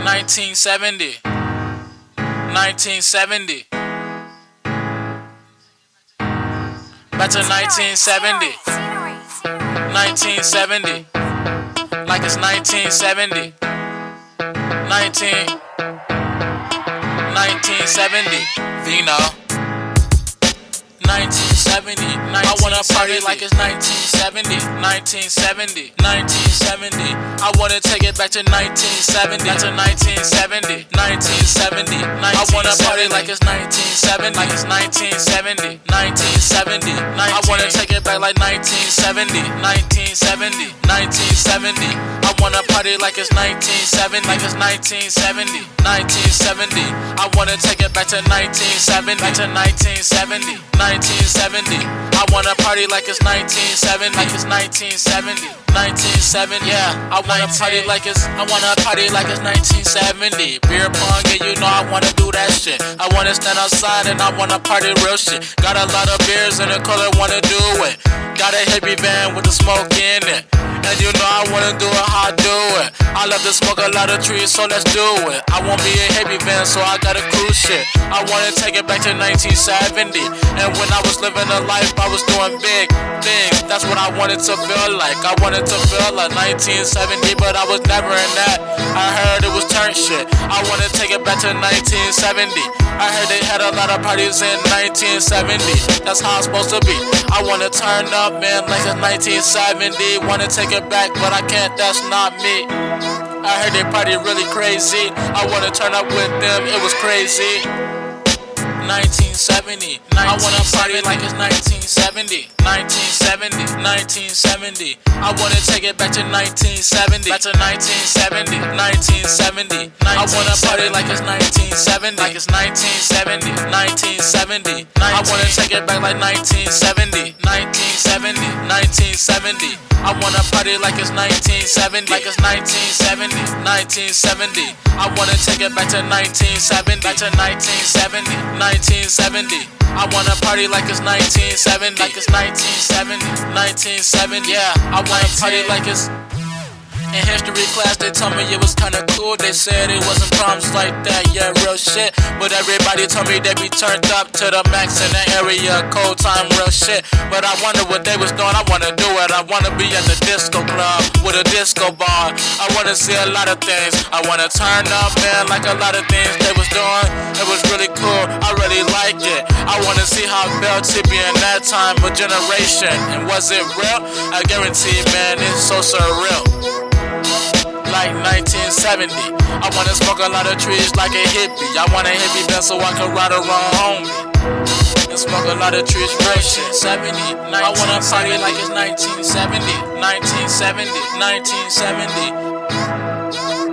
1970. 1970. Back to 1970. 1970. Like it's 1970. 1970. Vino. 1970. I wanna party like it's 1970. 1970. 1970. I wanna take it back to 1970. Back to 1970. 1970. I wanna party like it's 1970. Like it's 1970. 1970. I wanna take it back like 1970. 1970. 1970. I wanna party like it's 1970. Like it's 1970. 1970. I wanna take it back to 1970. Back to 1970. 1970. I wanna party like it's 1970. Like it's 1970. 1970. Yeah, I wanna party like it's 1970. Beer pong, yeah, you know I wanna do that shit. I wanna stand outside and I wanna party real shit. Got a lot of beers in the cooler, wanna do it. Got a hippie van with the smoke in it. And you know I wanna do it how I do it. I love to smoke a lot of trees, so let's do it. I won't be a hippie van, so I gotta cruise shit. I wanna take it back to 1970. And when I was living a life, I was doing big things. That's what I wanted to feel like. I wanted to feel like 1970, but I was never in that. I heard it was turn shit. I wanna take it back to 1970. I heard they had a lot of parties in 1970. That's how it's supposed to be. I wanna turn up, man, like it's 1970. Wanna take it back, but I can't, that's not me. I heard they party really crazy. I wanna turn up with them, it was crazy. 1970. I wanna party like it's 1970. 1970. 1970. I wanna take it back to 1970. Back to 1970. 1970. I wanna party like it's 1970. Like it's 1970. 1970. I wanna take it back like 1970. 1970. 1970. I wanna party like it's 1970. Like it's 1970. 1970. I wanna take it back to 1970. Back to 1970. 1970. I wanna party like it's 1970. Like it's 1970. 1970. Yeah, I wanna party like it's. In history class, they told me it was kinda cool. They said it wasn't problems like that, yeah, real shit. But everybody told me they be turned up to the max in the area, cold time, real shit. But I wonder what they was doing, I wanna do it. I wanna be at the disco club with a disco bar. I wanna see a lot of things. I wanna turn up, man, like a lot of things they was doing. It was really cool, I really liked it. I wanna see how it felt to be in that time of generation. And was it real? I guarantee, man, it's so surreal. Like 1970. I wanna smoke a lot of trees like a hippie. I want a hippie van so I can ride around home and smoke a lot of trees real shit. 70. I wanna party like it's 1970. 1970. 1970.